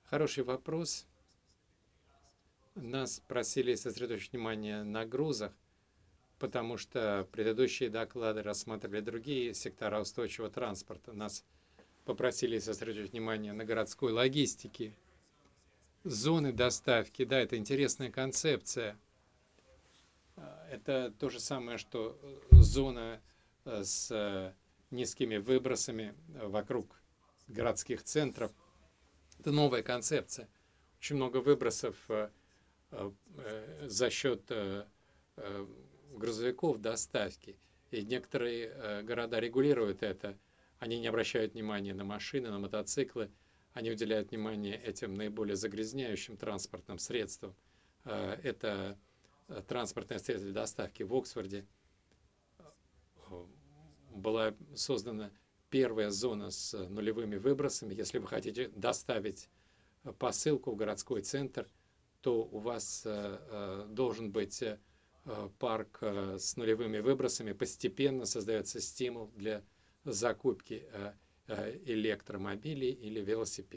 Хороший вопрос. Нас просили сосредоточить внимание на грузах, потому что предыдущие доклады рассматривали другие сектора устойчивого транспорта. Нас попросили сосредоточить внимание на городской логистике. Зоны доставки, да, это интересная концепция. Это то же самое, что зона с низкими выбросами вокруг городских центров. Это новая концепция. Очень много выбросов за счет грузовиков доставки. И некоторые города регулируют это. Они не обращают внимания на машины, на мотоциклы. Они уделяют внимание этим наиболее загрязняющим транспортным средствам. Это транспортное средство для доставки. В Оксфорде была создана первая зона с нулевыми выбросами. Если вы хотите доставить посылку в городской центр, то у вас должен быть парк с нулевыми выбросами. Постепенно создается стимул для закупки электромобилей или велосипедов.